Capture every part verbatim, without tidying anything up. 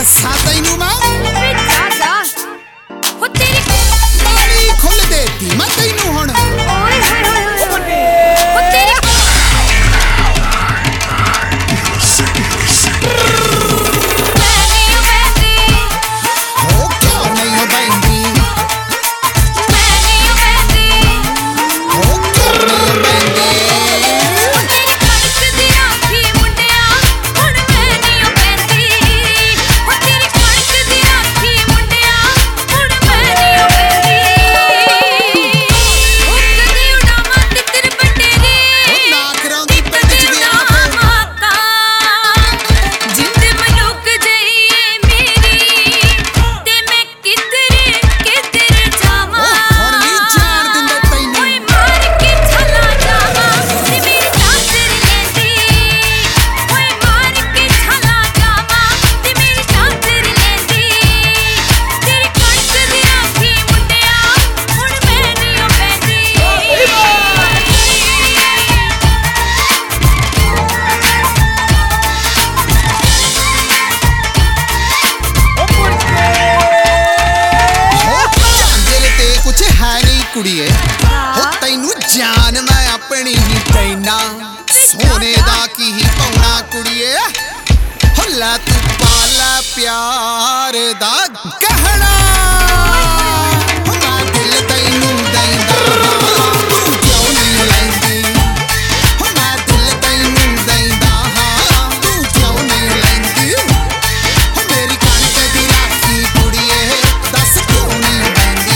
दसा तैनू मैं हो तेरी ताली खुल देती मैं तैनू हुण ओए होए होए हो तेरी कुड़िए हो तैनू जान मैं अपनी ही पैना सोने दा की ही पौना कुड़िए हो ला तू पाला प्यार दा गहना हो मैं दिल तैनू दैंदा तू क्यों नहीं लैंदी हो मैं दिल तैनू दैंदा तू क्यों नहीं लैंदी हो मेरी कणक दी राखी कुड़िए दस क्यों नहीं लैंदी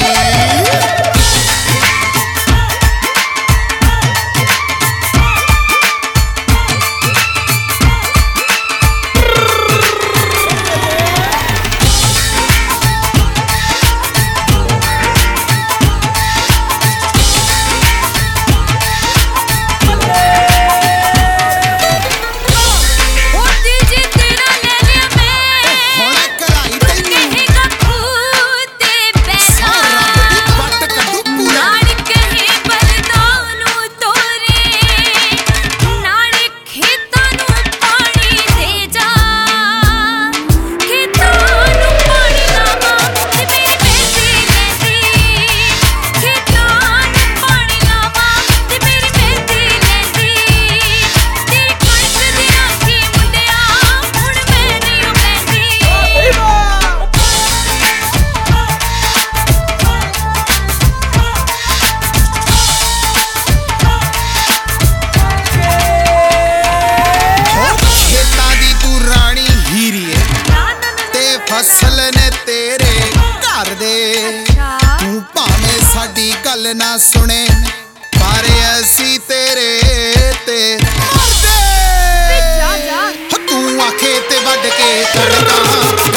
फसल ने तेरे घर दे तू भावें साडी गल ना सुने पर असी तेरे ते मरदे तू आखे ते वड के तड़का